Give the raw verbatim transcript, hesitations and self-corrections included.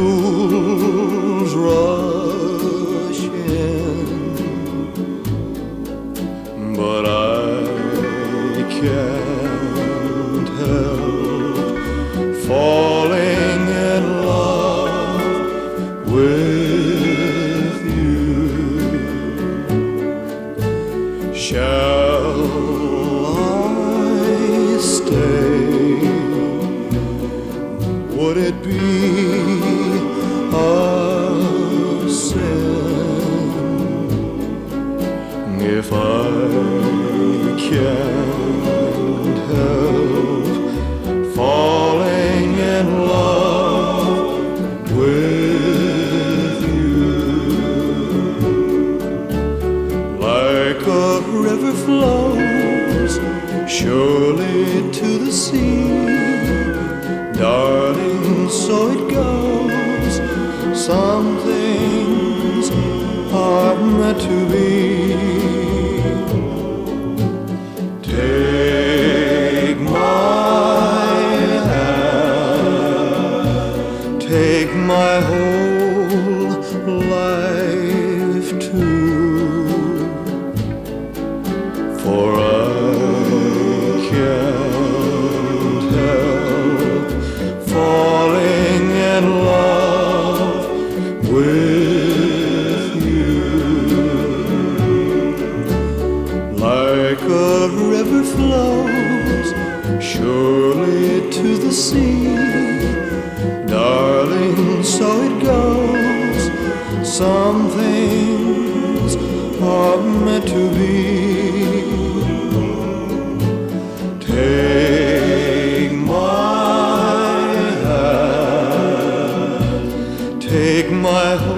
jewels rush in, but I can't help falling in love with you. Shall I stay? Would it be a sin if I can't help falling in love with you? Like a river flows surely to the sea, darling, so it goes. Some things are meant to be. Take my hand, take my whole life too, for I can't help falling in love with you. Like a river flows surely to the sea, darling, so it goes. Some things are meant to be. Take my hand, take my